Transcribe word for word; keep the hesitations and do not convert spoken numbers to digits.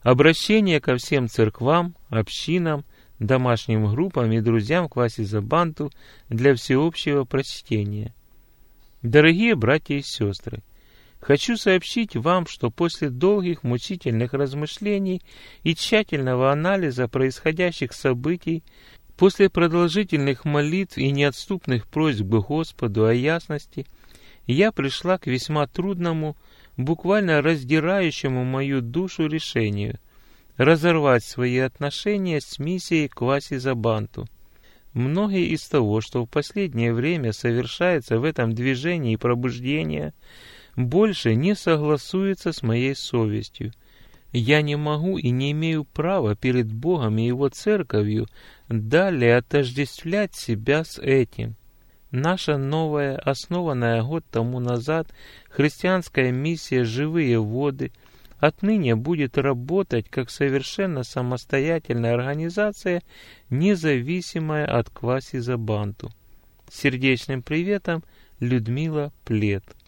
Обращение ко всем церквам, общинам, домашним группам и друзьям Кваси-за-Банту для всеобщего прочтения. Дорогие братья и сестры, хочу сообщить вам, что после долгих мучительных размышлений и тщательного анализа происходящих событий, после продолжительных молитв и неотступных просьб к Господу о ясности, я пришла к весьма трудному, буквально раздирающему мою душу решению разорвать свои отношения с миссией Кваси-за-Банту. Многие из того, что в последнее время совершается в этом движении пробуждения, больше не согласуется с моей совестью. Я не могу и не имею права перед Богом и Его Церковью далее отождествлять себя с этим. Наша новая, основанная год тому назад, христианская миссия «Живые воды» отныне будет работать как совершенно самостоятельная организация, независимая от Кваси-за-Банту. С сердечным приветом, Людмила Плет.